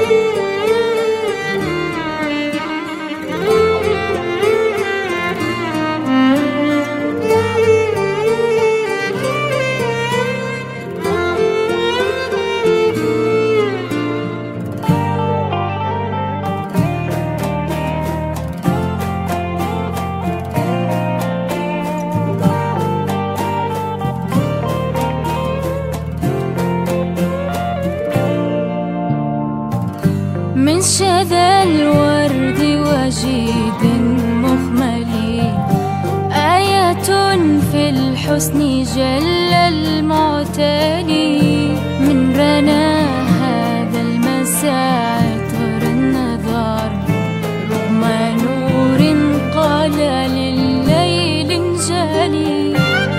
من شذا الورد وجيد مخمل، آية في الحسن جل المعتلي. من رنا هذا المساء عطر النظر، رغم نور قال لليل انجلي.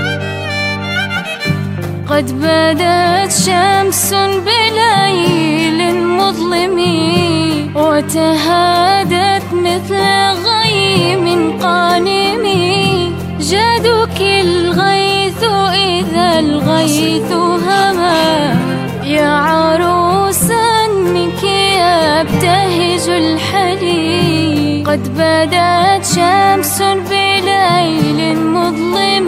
قد بدت شمس بليل مظلم، وتهادت مثل غيم قانم. جادك الغيث إذا الغيث هما، يا عروسا منك يبتهج الحلي. قد بدت شمس بليل مظلم،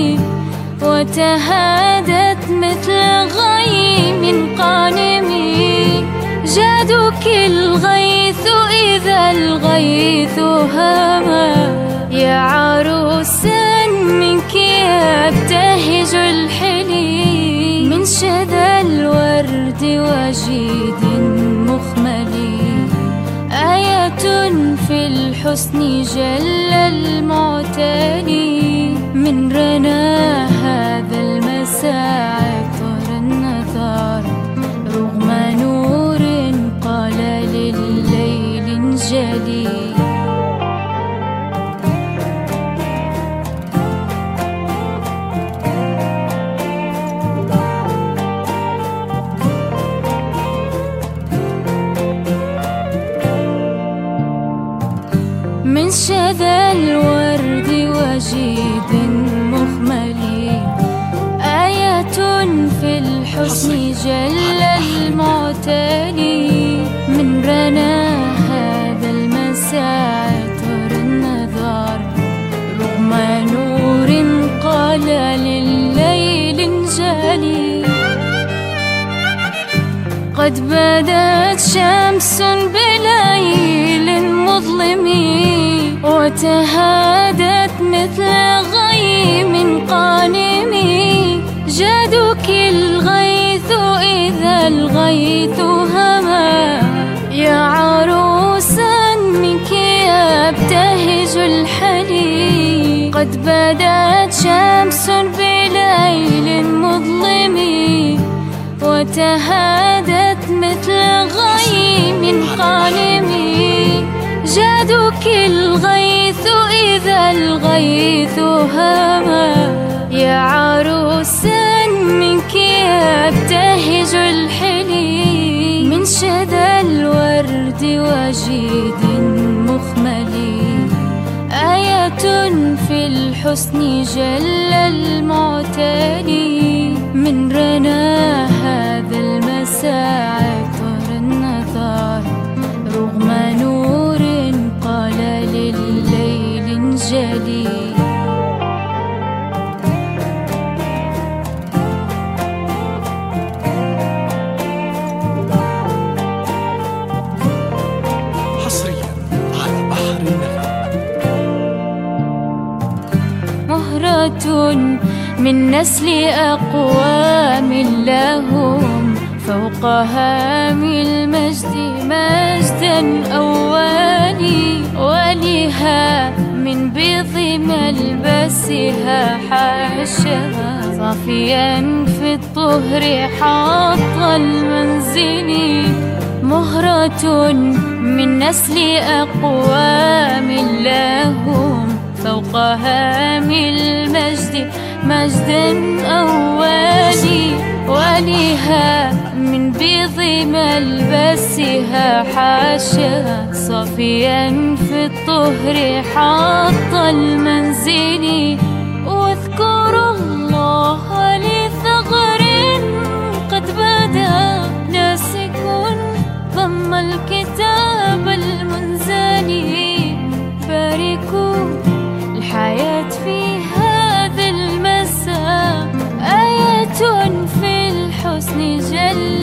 وتهادت مثل غيم قانم. جادك الغيث إذا الغيث هما، يا عروسا منك يبتهج الحلي. من شذا الورد وجيد مخمل، آية في الحسن جل المعتلي. من رنا هذا المساء عطر النثار، رغم نور قال لليل انجلي. من شذا الورد وجيد مخمل، آية في الحسن جل المعتلي. من رنا هذا المساء عطر النظر، رغم نور قال لليل انجلي. قد بدت شمس بليل مظلم، وتهادت مثل غيم قانم. جادك الغيث إذا الغيث هما، يا عروسا منك يبتهج الحلي. قد بدت شمس بليل مظلم، وتهادت مثل غيم قانم. جادك الغيث إذا الغيث هما، يا عروسا منك يبتهج الحلي. من شذا الورد وجيد مخمل، آية في الحسن جل المعتلي. من رنا هذا المساء عطر النثار، رغم نور قال لليل انجلي. حصريا على بحر النغم. مهرة من نسل أقوام لهم، فوق هام المجد مجدا أولي. ولها من بيض ملبسها حاشها، صافيا في الطهر حاط المنزل. مهرة من نسل أقوام لهم، فوق هام المجد مجدا أولي. ولها من بيض ملبسها حاشها، صافيا في الطهر حاط المنزل. واذكروا الله لثغر قد بدا ناسك ضم الكتاب المنزل باركوا الحياة في هذا المساء، آية في الحسن جل